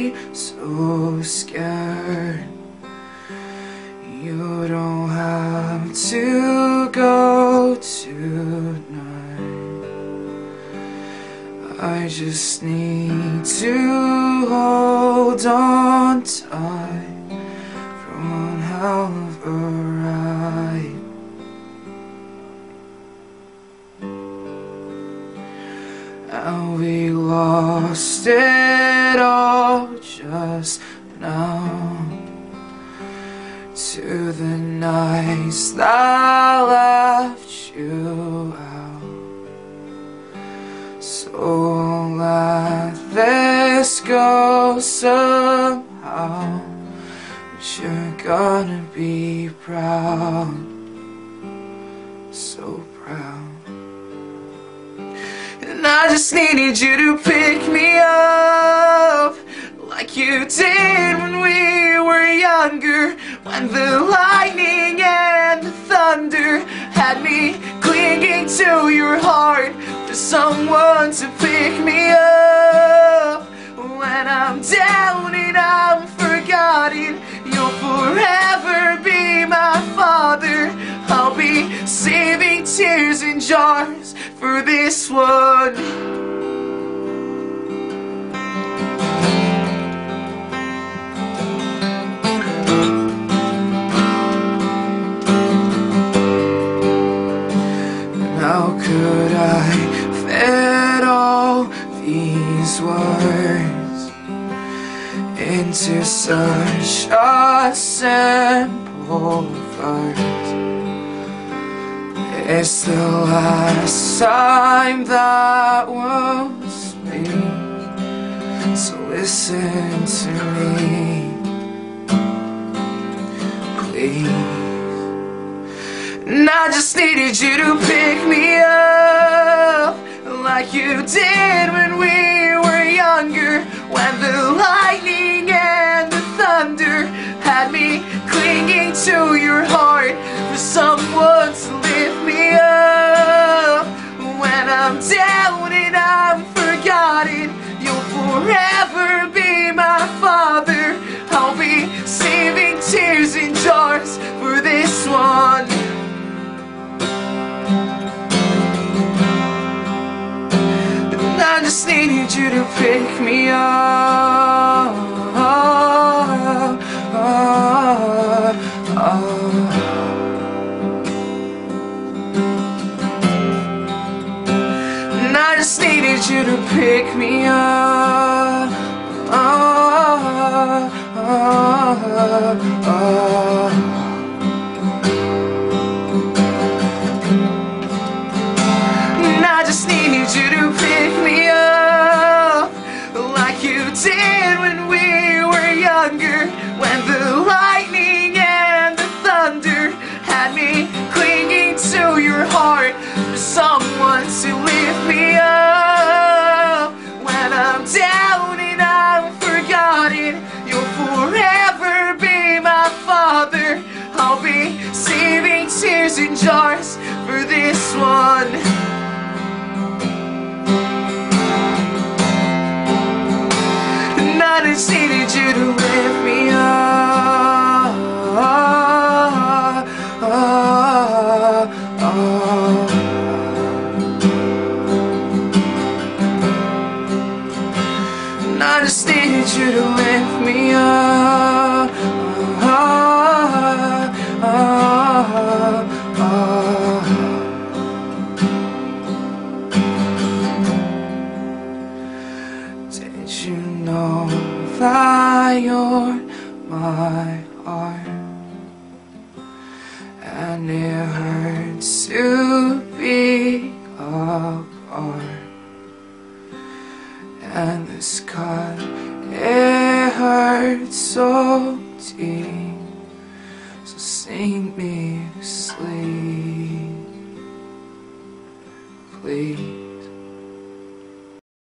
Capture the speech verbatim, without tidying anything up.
be so scared. You don't have to go tonight. I just need to hold on tight for one hell of a ride. And we lost it all just now, to the nights that left you out. So let this go somehow, but you're gonna be proud, so proud. And I just needed you to pick me up like you did when we were younger, when the lightning and the thunder had me clinging to your heart, for someone to pick me up when I'm down and I'm forgotten. You'll forever be my father. I'll be saving tears in jars for this one. How could I fit all these words into such a simple verse? It's the last time that we'll speak, so listen to me, please. And I just needed you to pick me up like you did when we were younger, when the lightning and the thunder had me clinging to your heart, for someone to lift me up when I'm down and I'm forgotten. You'll forever be my father. I'll be saving tears in jars for this one. I just needed you to pick me up, up, up, up. And I just needed you to pick me up, up, up, up. And I just needed you to pick me up like you did when we were younger, when the lightning and the thunder had me clinging to your heart, for someone to lift me up when I'm down and I'm forgotten. You'll forever be my father. I'll be saving tears in jars for this one. I just needed you to lift me up, up, up, up. And I just needed you to lift me up, up, up, up. Did you know that you're my heart, and it hurts to be apart, and this cut, it hurts so deep, so sing me to sleep, please.